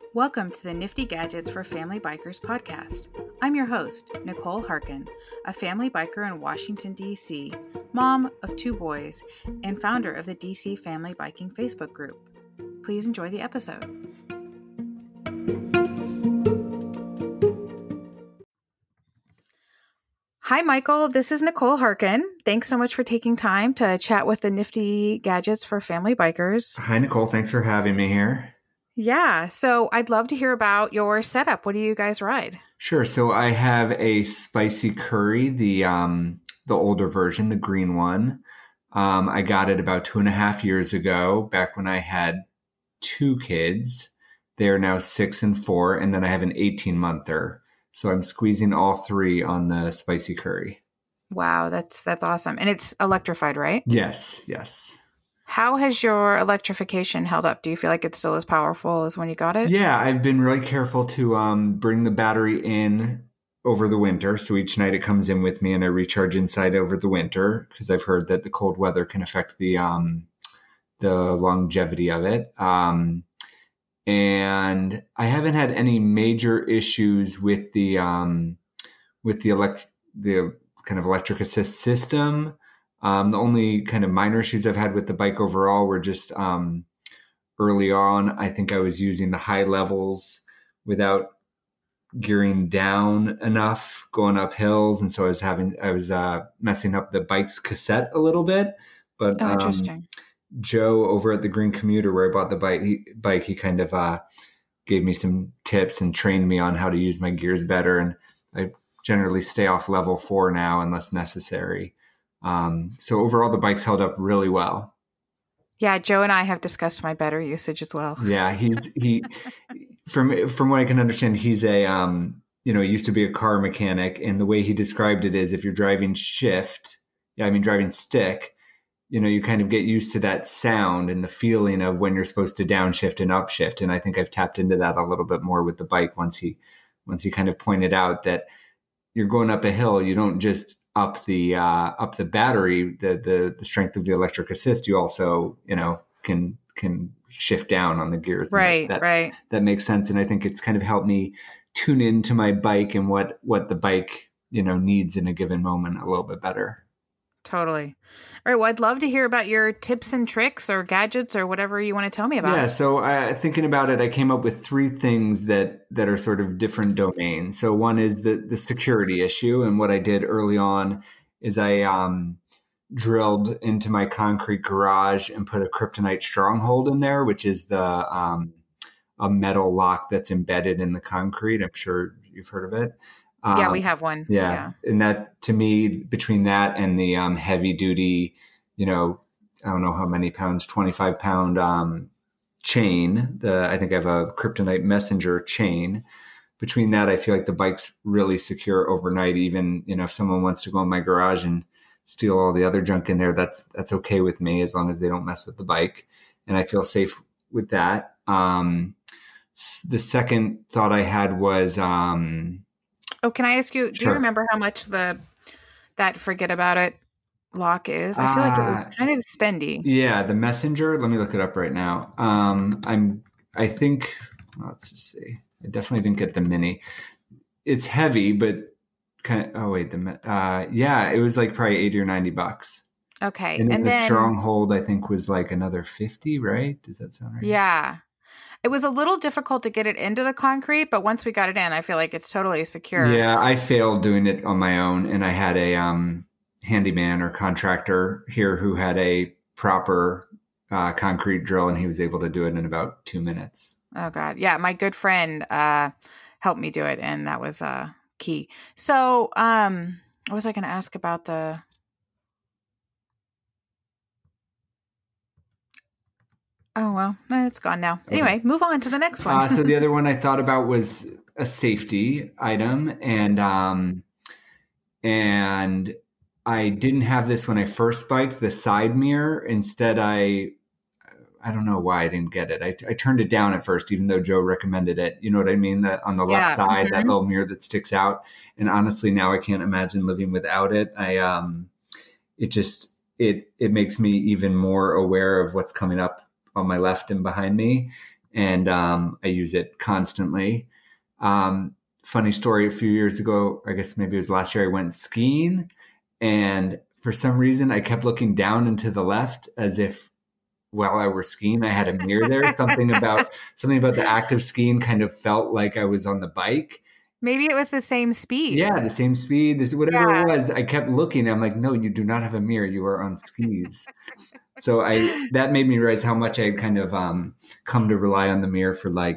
Welcome to the Nifty Gadgets for Family Bikers podcast. I'm your host, Nicole Harkin, a family biker in Washington, D.C., mom of 2 boys, and founder of the DC Family Biking Facebook group. Please enjoy the episode. Hi, Michael. This is Nicole Harkin. Thanks so much for taking time to chat with the Nifty Gadgets for Family Bikers. Hi, Nicole. Thanks for having me here. Yeah, so I'd love to hear about your setup. What do you guys ride? Sure. So I have a spicy curry, the older version, the green one. I got it about 2.5 years ago, back when I had 2 kids. They are now 6 and 4, and then I have an 18-monther. So I'm squeezing all 3 on the spicy curry. Wow, that's awesome. And it's electrified, right? Yes. How has your electrification held up? Do you feel like it's still as powerful as when you got it? Yeah, I've been really careful to bring the battery in over the winter. So each night it comes in with me and I recharge inside over the winter because I've heard that the cold weather can affect the longevity of it. And I haven't had any major issues with the kind of electric assist system. The only kind of minor issues I've had with the bike overall were just early on. I think I was using the high levels without gearing down enough going up hills, and so I was messing up the bike's cassette a little bit. But interesting. Joe over at the Green Commuter, where I bought the bike, he kind of gave me some tips and trained me on how to use my gears better. And I generally stay off level 4 now unless necessary. So overall, the bike's held up really well. Yeah, Joe and I have discussed my better usage as well. Yeah, he from what I can understand, he's a he used to be a car mechanic, and the way he described it is if you're driving driving stick, you kind of get used to that sound and the feeling of when you're supposed to downshift and upshift. And I think I've tapped into that a little bit more with the bike once he kind of pointed out that you're going up a hill, you don't just up the battery, the strength of the electric assist. You also, can shift down on the gears. Right. That makes sense. And I think it's kind of helped me tune into my bike and what the bike, needs in a given moment a little bit better. Totally. All right. Well, I'd love to hear about your tips and tricks or gadgets or whatever you want to tell me about. Yeah. So thinking about it, I came up with 3 things that are sort of different domains. So one is the security issue. And what I did early on is I drilled into my concrete garage and put a Kryptonite stronghold in there, which is a metal lock that's embedded in the concrete. I'm sure you've heard of it. Yeah, we have one. Yeah. And that, to me, between that and the heavy duty, I don't know how many pounds, 25-pound chain, I think I have a Kryptonite Messenger chain. Between that, I feel like the bike's really secure overnight. Even, if someone wants to go in my garage and steal all the other junk in there, that's okay with me as long as they don't mess with the bike. And I feel safe with that. The second thought I had was... can I ask you, do you remember how much that forget about it lock is? I feel like it was kind of spendy. Yeah, the Messenger. Let me look it up right now. I think, let's just see. I definitely didn't get the mini. It's heavy, but it was like probably $80 or $90. Okay. And then the stronghold, I think, was like another $50, right? Does that sound right? Yeah. It was a little difficult to get it into the concrete, but once we got it in, I feel like it's totally secure. Yeah, I failed doing it on my own, and I had a handyman or contractor here who had a proper concrete drill, and he was able to do it in about 2 minutes. Oh, God. Yeah, my good friend helped me do it, and that was key. So what was I going to ask about the... Oh, well, it's gone now. Okay. Anyway, move on to the next one. So the other one I thought about was a safety item. And I didn't have this when I first biked, the side mirror. Instead, I don't know why I didn't get it. I turned it down at first, even though Joe recommended it. You know what I mean? That on the left side, that little mirror that sticks out. And honestly, now I can't imagine living without it. It makes me even more aware of what's coming up on my left and behind me. and I use it constantly. Funny story, a few years ago, I guess maybe it was last year, I went skiing, and for some reason I kept looking down and to the left as if while I were skiing I had a mirror there. Something about the act of skiing kind of felt like I was on the bike. Maybe it was the same speed. Yeah, the same speed, whatever Yeah. it was. I kept looking. I'm like, no, you do not have a mirror. You are on skis. So that made me realize how much I had kind of come to rely on the mirror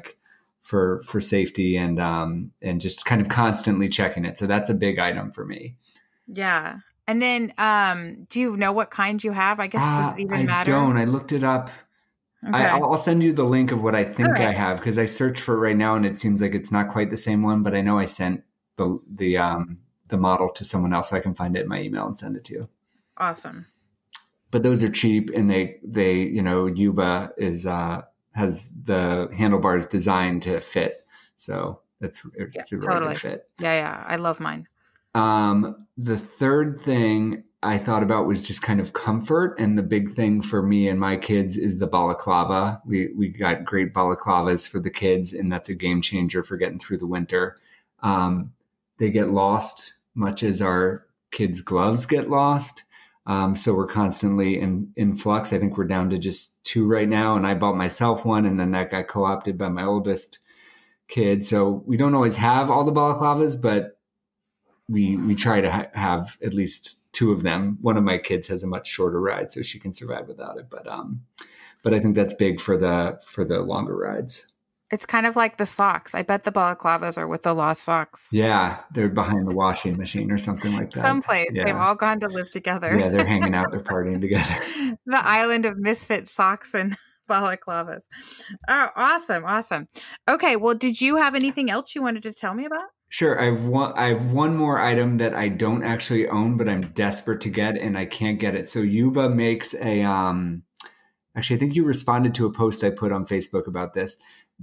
for safety and just kind of constantly checking it. So that's a big item for me. Yeah. And then do you know what kind you have? I guess does it even matter? I don't. I looked it up. Okay. I'll send you the link of what I think right. I have, because I searched for it right now and it seems like it's not quite the same one, but I know I sent the model to someone else, so I can find it in my email and send it to you. Awesome. But those are cheap, and they Yuba has the handlebars designed to fit, so it's a really good fit. Yeah, I love mine. The third thing I thought about was just kind of comfort, and the big thing for me and my kids is the balaclava. We got great balaclavas for the kids, and that's a game changer for getting through the winter. They get lost, much as our kids' gloves get lost. So we're constantly in flux. I think we're down to just 2 right now, and I bought myself one, and then that got co-opted by my oldest kid. So we don't always have all the balaclavas, but we try to have at least 2 of them. One of my kids has a much shorter ride, so she can survive without it. But I think that's big for the longer rides. It's kind of like the socks. I bet the balaclavas are with the lost socks. Yeah, they're behind the washing machine or something like that. Someplace. Yeah. They've all gone to live together. Yeah, they're hanging out. They're partying together. The island of misfit socks and balaclavas. Oh, awesome. Okay, well, did you have anything else you wanted to tell me about? Sure. I have one more item that I don't actually own, but I'm desperate to get, and I can't get it. So Yuba makes a actually, I think you responded to a post I put on Facebook about this.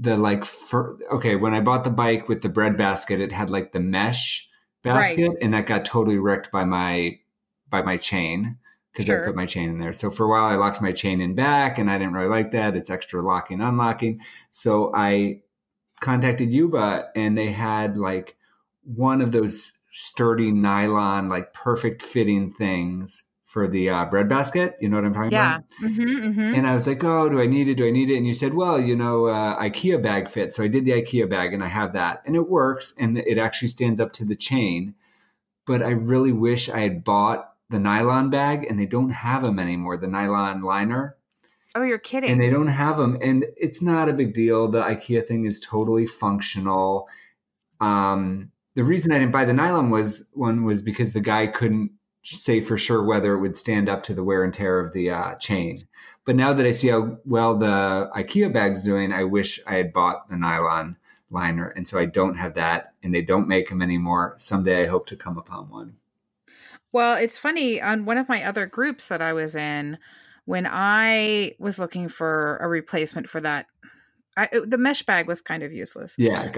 When I bought the bike with the bread basket, it had like the mesh basket, right, and that got totally wrecked by my chain, because I put my chain in there. So for a while I locked my chain in back, and I didn't really like that. It's extra locking, unlocking. So I contacted Yuba, and they had like one of those sturdy nylon, like perfect fitting things for the bread basket. You know what I'm talking about? Yeah. Mm-hmm. And I was like, oh, do I need it? And you said, well, IKEA bag fits. So I did the IKEA bag, and I have that, and it works, and it actually stands up to the chain. But I really wish I had bought the nylon bag, and they don't have them anymore, the nylon liner. Oh, you're kidding. And they don't have them. And it's not a big deal. The IKEA thing is totally functional. The reason I didn't buy the nylon one was because the guy couldn't say for sure whether it would stand up to the wear and tear of the chain. But now that I see how well the IKEA bag's doing, I wish I had bought the nylon liner. And so I don't have that, and they don't make them anymore. Someday I hope to come upon one. Well, it's funny, on one of my other groups that I was in, when I was looking for a replacement for that, the mesh bag was kind of useless. Yeah.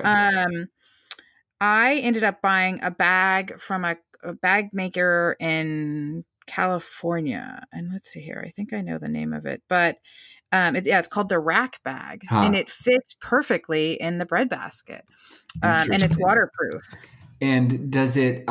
I ended up buying a bag from a bag maker in California. And let's see here. I think I know the name of it, but it's called the Rack Bag, and it fits perfectly in the bread basket. And it's waterproof. And does it,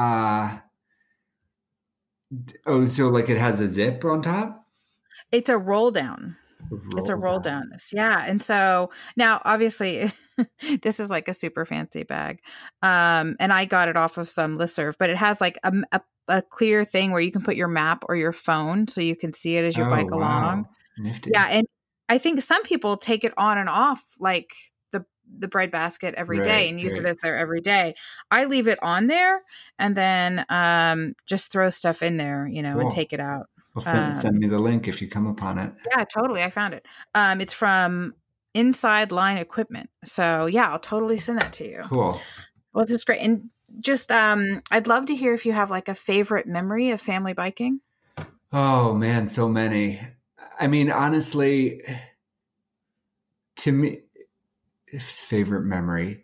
so like it has a zip on top? It's a roll down. It's a roll down. Yeah. And so now obviously this is like a super fancy bag. And I got it off of some listserv, but it has like a clear thing where you can put your map or your phone so you can see it as you bike along. Nifty. Yeah. And I think some people take it on and off like the bread basket every day and use it as their every day. I leave it on there and then just throw stuff in there, cool, and take it out. Well, send me the link if you come upon it. Yeah, totally. I found it. It's from Inside Line Equipment. So yeah, I'll totally send that to you. Cool. Well, this is great. And just, I'd love to hear if you have like a favorite memory of family biking. Oh man, so many. I mean, honestly, to me, favorite memory.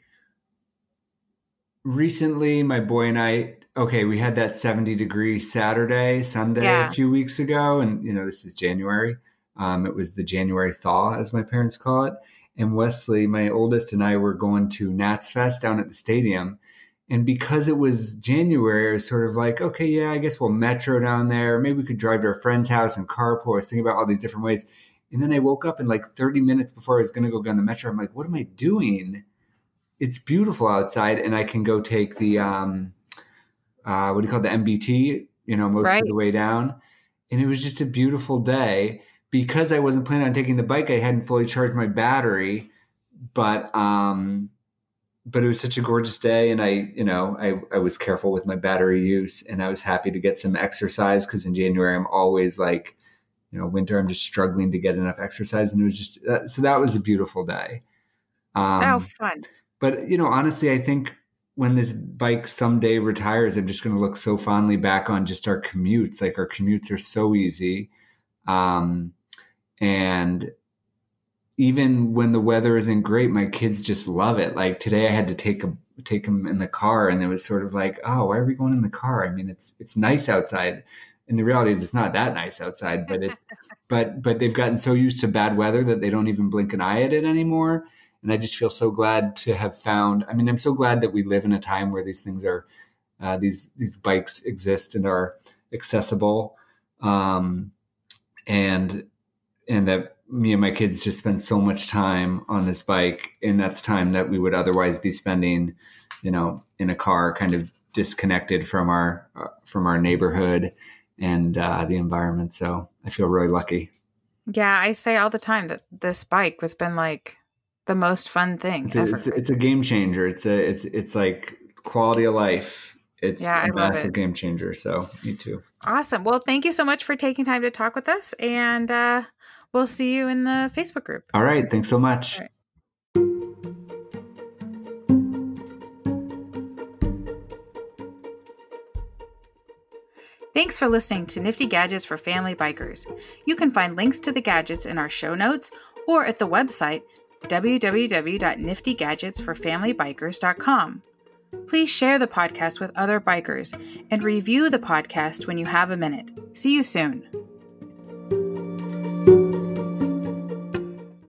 Recently, my boy and I, we had that 70-degree Sunday a few weeks ago. And, this is January. It was the January thaw, as my parents call it. and Wesley, my oldest, and I were going to Nats Fest down at the stadium. And because it was January, I was sort of like, okay, yeah, I guess we'll metro down there. Maybe we could drive to a friend's house and carpool. I was thinking about all these different ways. And then I woke up and like 30 minutes before I was going to go on the metro, I'm like, what am I doing? It's beautiful outside, and I can go take the, what do you call it, the MBT, most of the way down. And it was just a beautiful day. Because I wasn't planning on taking the bike, I hadn't fully charged my battery, but it was such a gorgeous day, and I was careful with my battery use, and I was happy to get some exercise, because in January I'm always like, winter I'm just struggling to get enough exercise, and it was just so that was a beautiful day. Fun! But honestly, I think when this bike someday retires, I'm just going to look so fondly back on just our commutes. Like, our commutes are so easy. And even when the weather isn't great, my kids just love it. Like today I had to take them in the car, and it was sort of like, oh, why are we going in the car? I mean, it's nice outside. And the reality is it's not that nice outside, but it's, but they've gotten so used to bad weather that they don't even blink an eye at it anymore. And I just feel so glad to have found, I'm so glad that we live in a time where these things are, these bikes exist and are accessible. And that me and my kids just spend so much time on this bike, and that's time that we would otherwise be spending, in a car, kind of disconnected from our neighborhood and the environment. So I feel really lucky. Yeah, I say all the time that this bike has been like the most fun thing ever. It's a game changer. It's like quality of life. It's a massive game changer. So me too. Awesome. Well, thank you so much for taking time to talk with us, and we'll see you in the Facebook group. All right. Thanks so much. All right. Thanks for listening to Nifty Gadgets for Family Bikers. You can find links to the gadgets in our show notes or at the website www.niftygadgetsforfamilybikers.com. Please share the podcast with other bikers and review the podcast when you have a minute. See you soon.